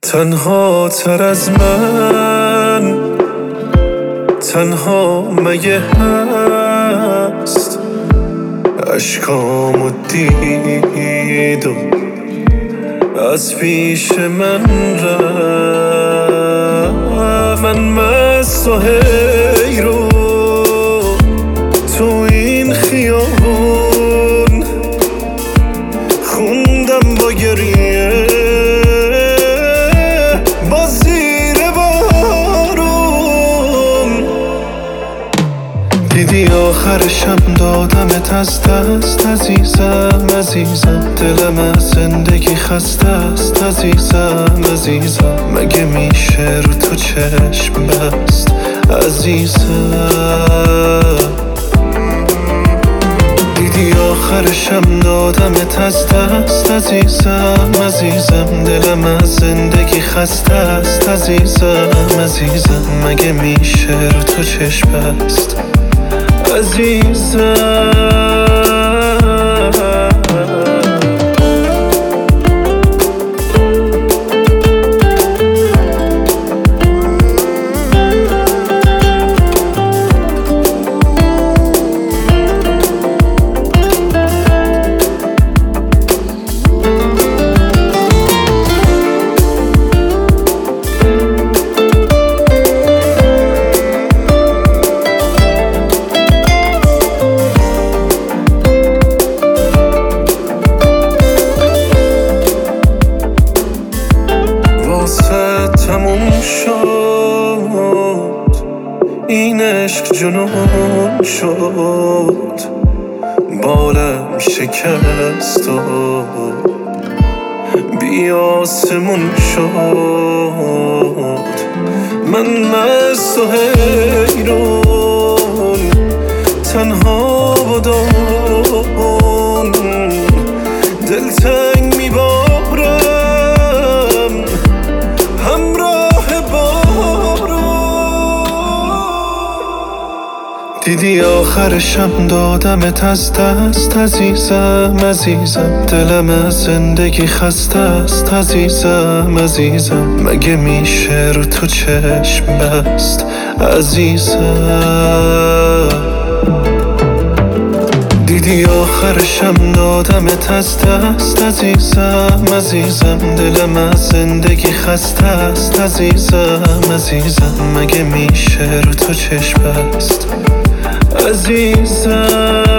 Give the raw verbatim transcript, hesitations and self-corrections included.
تنها تر از من تنها مگه هست اشکامو دید و از پیش من رفت. من مست و حیرون تو این خیابون خوندم با گریه با زیر بارون. دیدی آخرشم دادمت از دست عزیزم عزیزم، دلم از زندگی خسته است عزیزم عزیزم، مگه میشه رو تو چشم بست عزیزم. دیدی آخرشم دادمت از دست عزیزم عزیزم، دلم از زندگی خسته است عزیزم عزیزم، مگه میشه رو تو چشم بست عزیزم. تموم شد این عشق جنون شد، بالم شکست و بی آسمون شد. من مست و حیرون تنها بودم، دلتنگ میبارم همراه بارون. دیدی آخرشم دادمت از دست عزیزم عزیزم، دلم از زندگی خسته است عزیزم عزیزم، مگه میشه رو تو چشم بست عزیزم. دیدی آخرشم دادمت از دست عزیزم عزیزم، دلم از زندگی خسته است عزیزم عزیزم، مگه میشه رو تو چشم بست عزیزم.